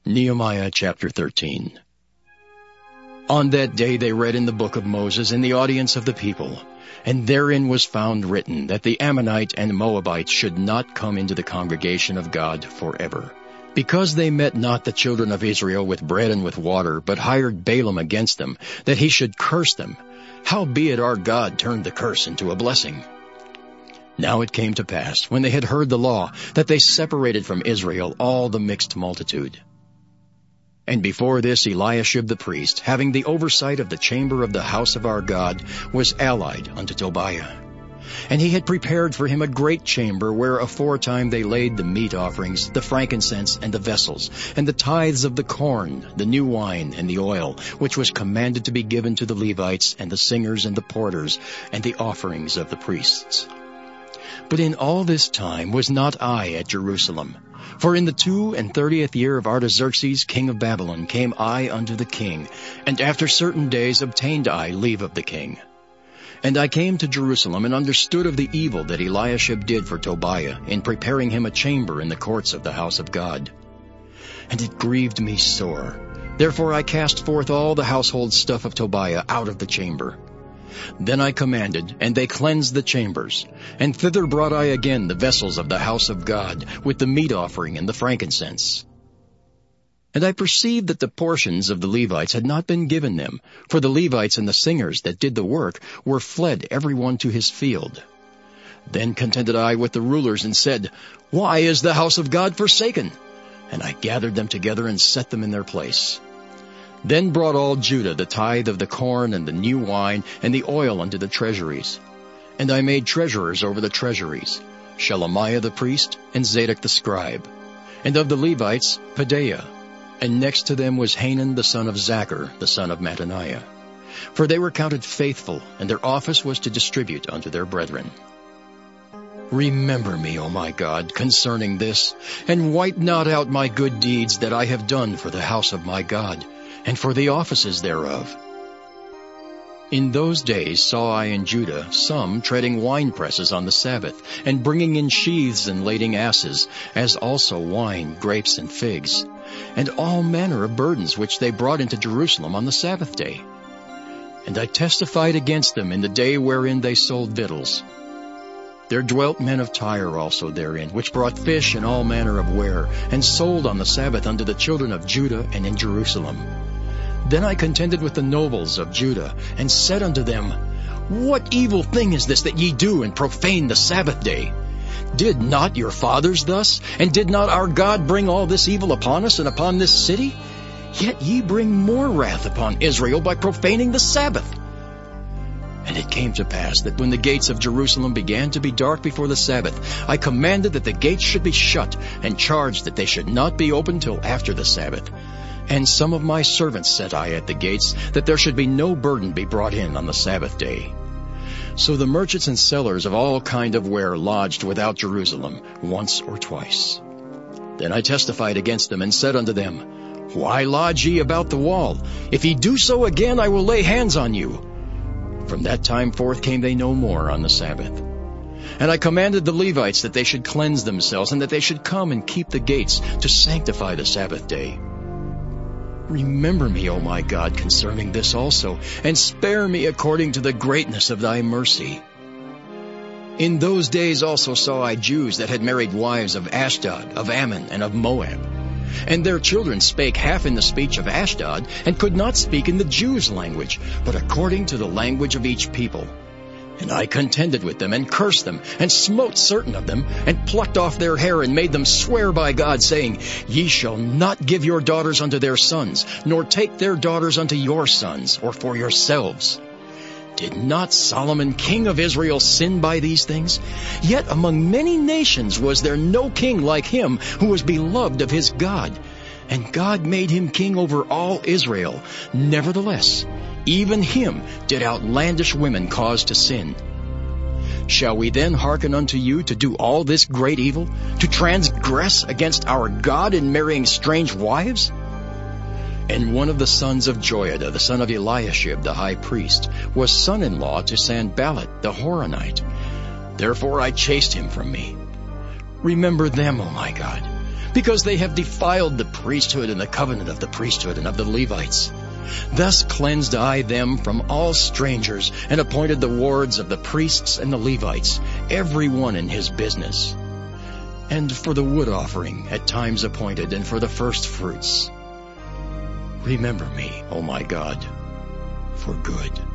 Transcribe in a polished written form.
Nehemiah chapter 13. On that day they read in the book of Moses in the audience of the people, and therein was found written that the Ammonite and Moabite should not come into the congregation of God forever, because they met not the children of Israel with bread and with water, but hired Balaam against them, that he should curse them. Howbeit our God turned the curse into a blessing. Now it came to pass, when they had heard the law, that they separated from Israel all the mixed multitude. And before this Eliashib the priest, having the oversight of the chamber of the house of our God, was allied unto Tobiah. And he had prepared for him a great chamber, where aforetime they laid the meat offerings, the frankincense, and the vessels, and the tithes of the corn, the new wine, and the oil, which was commanded to be given to the Levites, and the singers, and the porters, and the offerings of the priests. But in all this time was not I at Jerusalem. For in the 32nd year of Artaxerxes king of Babylon came I unto the king, and after certain days obtained I leave of the king. And I came to Jerusalem, and understood of the evil that Eliashib did for Tobiah, in preparing him a chamber in the courts of the house of God. And it grieved me sore. Therefore I cast forth all the household stuff of Tobiah out of the chamber. Then I commanded, and they cleansed the chambers. And thither brought I again the vessels of the house of God, with the meat offering and the frankincense. And I perceived that the portions of the Levites had not been given them, for the Levites and the singers that did the work were fled every one to his field. Then contended I with the rulers, and said, Why is the house of God forsaken? And I gathered them together, and set them in their place. Then brought all Judah the tithe of the corn and the new wine and the oil unto the treasuries. And I made treasurers over the treasuries, Shelemiah the priest and Zadok the scribe. And of the Levites, Pedaiah. And next to them was Hanan the son of Zachar, the son of Mattaniah. For they were counted faithful, and their office was to distribute unto their brethren. Remember me, O my God, concerning this, and wipe not out my good deeds that I have done for the house of my God, and for the offices thereof. In those days saw I in Judah some treading winepresses on the Sabbath, and bringing in sheaths and lading asses, as also wine, grapes, and figs, and all manner of burdens which they brought into Jerusalem on the Sabbath day. And I testified against them in the day wherein they sold victuals. There dwelt men of Tyre also therein, which brought fish and all manner of ware, and sold on the Sabbath unto the children of Judah and in Jerusalem. Then I contended with the nobles of Judah, and said unto them, What evil thing is this that ye do, and profane the Sabbath day? Did not your fathers thus? And did not our God bring all this evil upon us and upon this city? Yet ye bring more wrath upon Israel by profaning the Sabbath. And it came to pass that when the gates of Jerusalem began to be dark before the Sabbath, I commanded that the gates should be shut, and charged that they should not be opened till after the Sabbath. And some of my servants set I at the gates, that there should be no burden be brought in on the Sabbath day. So the merchants and sellers of all kind of ware lodged without Jerusalem once or twice. Then I testified against them, and said unto them, Why lodge ye about the wall? If ye do so again, I will lay hands on you. From that time forth came they no more on the Sabbath. And I commanded the Levites that they should cleanse themselves, and that they should come and keep the gates, to sanctify the Sabbath day. Remember me, O my God, concerning this also, and spare me according to the greatness of thy mercy. In those days also saw I Jews that had married wives of Ashdod, of Ammon, and of Moab. And their children spake half in the speech of Ashdod, and could not speak in the Jews' language, but according to the language of each people. And I contended with them, and cursed them, and smote certain of them, and plucked off their hair, and made them swear by God, saying, Ye shall not give your daughters unto their sons, nor take their daughters unto your sons, or for yourselves. Did not Solomon king of Israel sin by these things? Yet among many nations was there no king like him, who was beloved of his God. And God made him king over all Israel. Nevertheless, even him did outlandish women cause to sin. Shall we then hearken unto you to do all this great evil, to transgress against our God in marrying strange wives? And one of the sons of Joiada, the son of Eliashib, the high priest, was son-in-law to Sanballat the Horonite. Therefore I chased him from me. Remember them, O my God, because they have defiled the priesthood and the covenant of the priesthood and of the Levites. Thus cleansed I them from all strangers, and appointed the wards of the priests and the Levites, every one in his business. And for the wood offering at times appointed, and for the first fruits. Remember me, O my God, for good.